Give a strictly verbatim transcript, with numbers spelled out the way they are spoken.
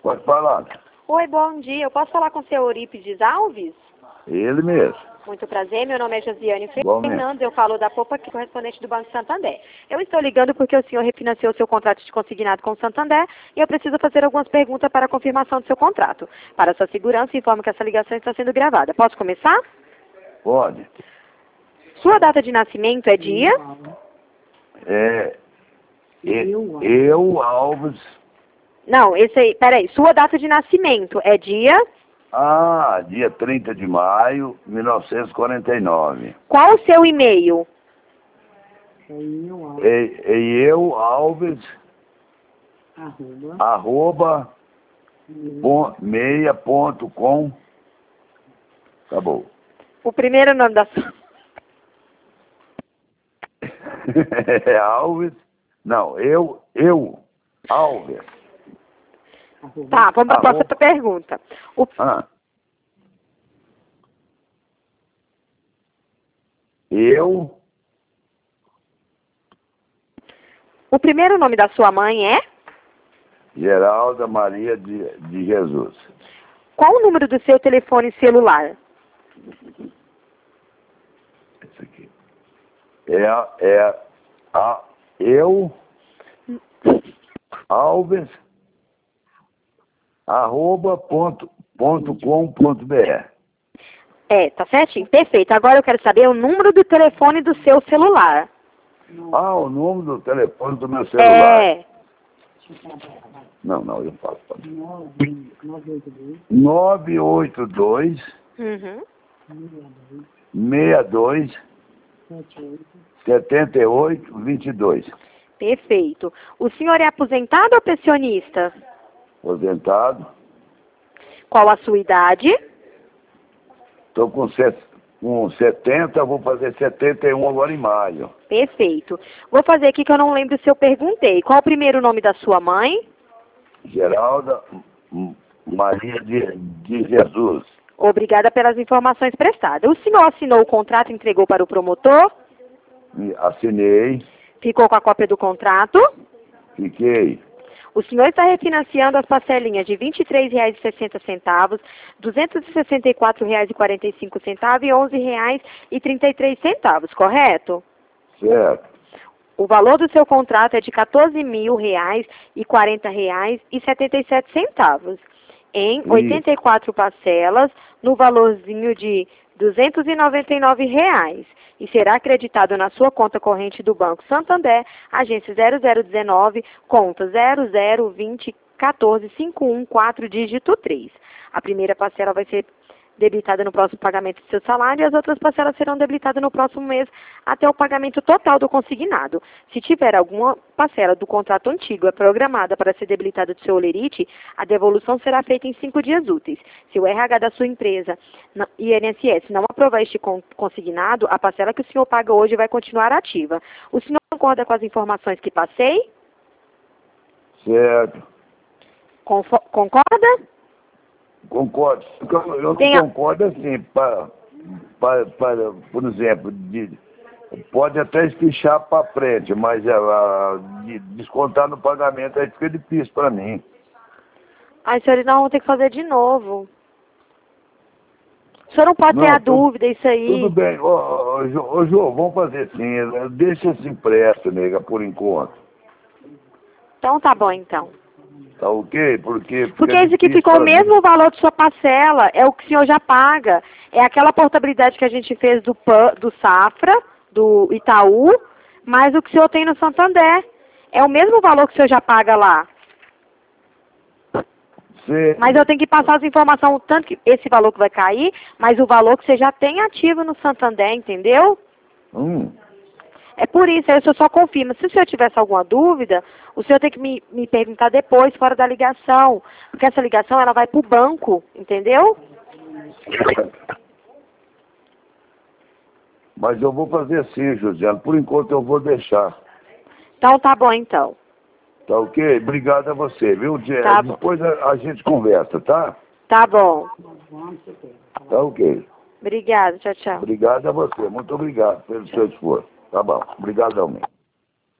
Pode falar. Oi, bom dia. Eu posso falar com o senhor Eurípides Alves? Ele mesmo. Muito prazer, meu nome é Josiane Igualmente. Fernandes, eu falo da Popa, aqui, correspondente do Banco Santander. Eu estou ligando porque o senhor refinanciou seu contrato de consignado com o Santander e eu preciso fazer algumas perguntas para a confirmação do seu contrato. Para sua segurança, informo que essa ligação está sendo gravada. Posso começar? Pode. Sua data de nascimento é dia? É, e- eu, Alves. Não, esse aí, peraí. Sua data de nascimento é dia? Ah, dia trinta de maio de mil novecentos e quarenta e nove. Qual o seu e-mail? E, e eu, Alves, Arroba. arroba, pon- meia ponto com. Acabou. O primeiro nome da sua... É Alves. Não, eu, eu, Alves. Tá, vamos para a Arroba. próxima pergunta. O... Ah. Eu, o primeiro nome da sua mãe é? Geralda Maria de, de Jesus. Qual o número do seu telefone celular? Esse aqui. É, a- é a, eu, Alves, arroba, ponto, ponto com, ponto br. É, tá certinho? Perfeito. Agora eu quero saber o número do telefone do seu celular. Ah, o número do telefone do meu celular. É. Não, não, eu falo. falo. nove oito dois, nove oito dois, Uhum. seis dois, sete oito, sete oito, dois dois. Perfeito. O senhor é aposentado ou pensionista? Aposentado. Qual a sua idade? Estou com, set- com setenta, vou fazer setenta e um agora em maio. Perfeito. Vou fazer aqui que eu não lembro se eu perguntei. Qual o primeiro nome da sua mãe? Geralda M- Maria de, de Jesus. Obrigada pelas informações prestadas. O senhor assinou o contrato e entregou para o promotor? E assinei, Ficou com a cópia do contrato? fiquei. O senhor está refinanciando as parcelinhas de vinte e três reais e sessenta centavos, duzentos e sessenta e quatro reais e quarenta e cinco centavos e onze reais e trinta e três centavos, correto? Certo. O valor do seu contrato é de quatorze mil reais e quarenta reais e setenta e sete centavos, em Isso. oitenta e quatro parcelas, no valorzinho de duzentos e noventa e nove reais, e será acreditado na sua conta corrente do Banco Santander, agência zero zero um nove, conta zero zero dois zero um quatro cinco um quatro, dígito três. A primeira parcela vai ser debitada no próximo pagamento do seu salário e as outras parcelas serão debitadas no próximo mês até o pagamento total do consignado. Se tiver alguma parcela do contrato antigo é programada para ser debilitada do seu olerite, a devolução será feita em cinco dias úteis. Se o R H da sua empresa e I N S S não aprovar este con- consignado, a parcela que o senhor paga hoje vai continuar ativa. O senhor concorda com as informações que passei? Certo. Confo- Concorda? Concordo. Eu não Tem a- concordo assim, para, para, para, por exemplo, de, pode até espichar para frente, mas é, a, de descontar no pagamento aí fica difícil para mim. Ai, senhores, nós vamos ter que fazer de novo. O senhor não pode Não, ter a tudo- dúvida, isso aí. Tudo bem. Ô, ô, ô, Jô, ô, Jô, vamos fazer assim, deixa esse impresso, nega, por enquanto. Então tá bom, então. Tá ok? Porque, fica Porque esse aqui difícil ficou o pra mim. mesmo valor de sua parcela, é o que o senhor já paga. É aquela portabilidade que a gente fez do, Pan- do Safra, do Itaú, mais o que o senhor tem no Santander. É o mesmo valor que o senhor já paga lá. Cê- Mas eu tenho que passar as informações, o tanto que esse valor que vai cair, mas o valor que você já tem ativo no Santander, entendeu? Hum, É por isso, aí o senhor só confirma. Se o senhor tivesse alguma dúvida, o senhor tem que me, me perguntar depois, fora da ligação. Porque essa ligação, ela vai para o banco, entendeu? mas eu vou fazer assim, Josiane. Por enquanto eu vou deixar. Então tá bom, então. Tá ok? Obrigado a você, viu? De- Tá bom. Depois a, a gente conversa, tá? Tá bom. Tá ok. Obrigada, tchau, tchau. Obrigado a você. Muito obrigado pelo seu esforço. Tá bom. Obrigadão, mesmo.